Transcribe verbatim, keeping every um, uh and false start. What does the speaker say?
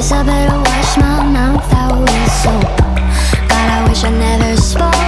I better wash my mouth out with soap. God, I wish I never spoke.